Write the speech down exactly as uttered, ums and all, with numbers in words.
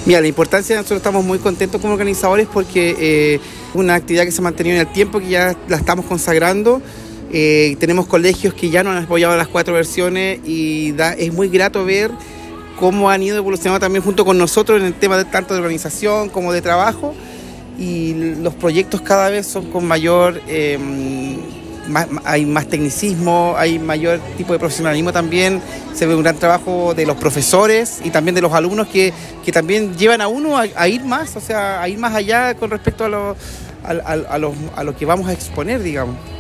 Mira, la importancia, nosotros estamos muy contentos como organizadores porque eh, es una actividad que se ha mantenido en el tiempo, que ya la estamos consagrando. Eh, tenemos colegios que ya nos han apoyado las cuatro versiones y da, es muy grato ver cómo han ido evolucionando también junto con nosotros en el tema de tanto de organización como de trabajo, y los proyectos cada vez son con mayor, eh, más, hay más tecnicismo, hay mayor tipo de profesionalismo también, se ve un gran trabajo de los profesores y también de los alumnos que, que también llevan a uno a, a ir más, o sea, a ir más allá con respecto a lo, a, a, a, lo, a lo que vamos a exponer, digamos.